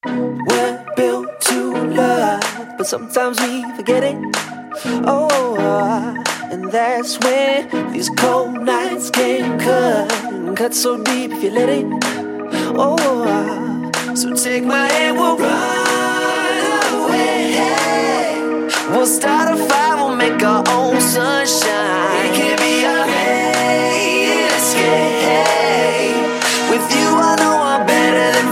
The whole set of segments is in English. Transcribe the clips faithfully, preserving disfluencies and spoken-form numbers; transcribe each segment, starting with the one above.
We're built to love, but sometimes we forget it. Oh, uh, and that's when these cold nights can cut, cut so deep if you let it. Oh, uh, so take my hand, we'll run away. We'll start a fire, we'll make our own sunshine. It can be a rain escape. With you, I know I'm better than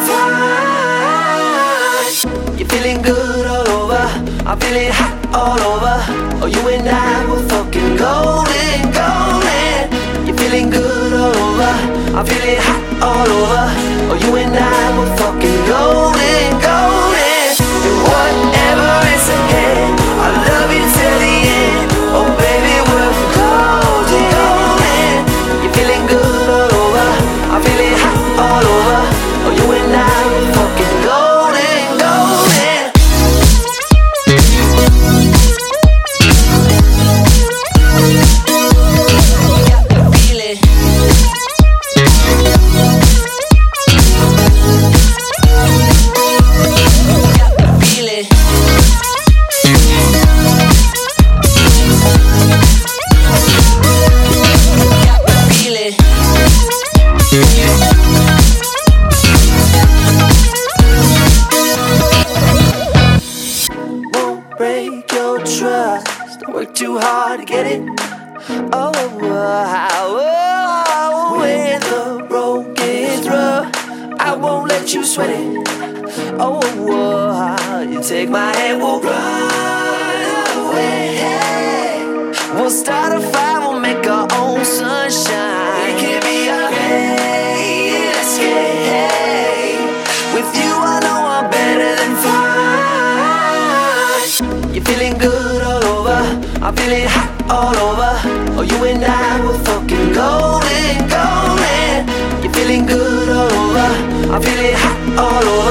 fine. You're feeling good all over, I'm feeling hot all over. Oh, you and I were fucking golden, golden. You're feeling good all over, I'm feeling hot all over. Oh, you and I were fucking golden, golden. And whatever is ahead, I love you till the end. Oh, baby, we're golden, golden. You're feeling good all over, I'm feeling hot all over. Oh, you and I were fucking golden, golden. Break your trust, work too hard to get it. Oh, oh, oh, when the road gets rough, I won't let you sweat it. Oh, oh, you take my hand, we'll run away. We'll start a fire, we'll make our own sunshine. It can be a rain escape. With you, I know I'm better than fine. You're feeling good all over, I'm feeling hot all over. Oh, you and I were fucking golden, golden. You're feeling good all over, I'm feeling hot all over.